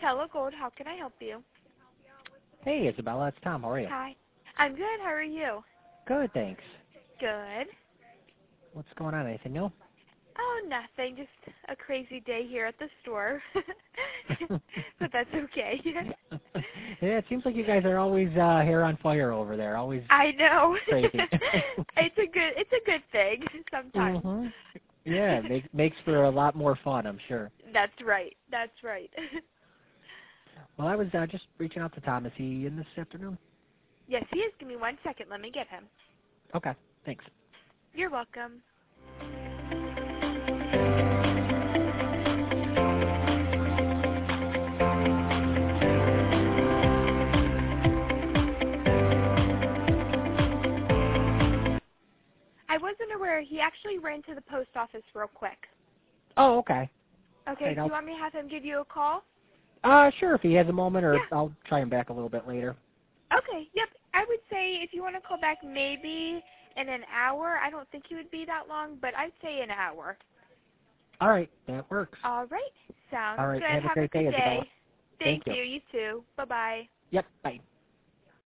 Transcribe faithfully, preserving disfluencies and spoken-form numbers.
Hello, Gold. How can I help you? Hey, Isabella, it's Tom. How are you? Hi. I'm good. How are you? Good, thanks. Good. What's going on? Anything new? Oh, nothing. Just a crazy day here at the store. But that's okay. Yeah, it seems like you guys are always uh, hair on fire over there. Always I know. crazy. It's a good. It's a good thing sometimes. Mm-hmm. Yeah, it makes makes for a lot more fun, I'm sure. That's right. That's right. Well, I was uh, just reaching out to Tom. Is he in this afternoon? Yes, he is. Give me one second. Let me get him. Okay, thanks. You're welcome. I wasn't aware. He actually ran to the post office real quick. Oh, okay. Okay, Right, do I'll, you want me to have him give you a call? uh, sure, if he has a moment, or Yeah. I'll try him back a little bit later. Okay, yep. I would say if you want to call back maybe in an hour. I don't think he would be that long, but I'd say an hour. All right, that works. All right. Sounds All right, good. have a Have a great day, good Isabella. day. Thank Thank you. you. You too. Bye-bye. Yep, bye.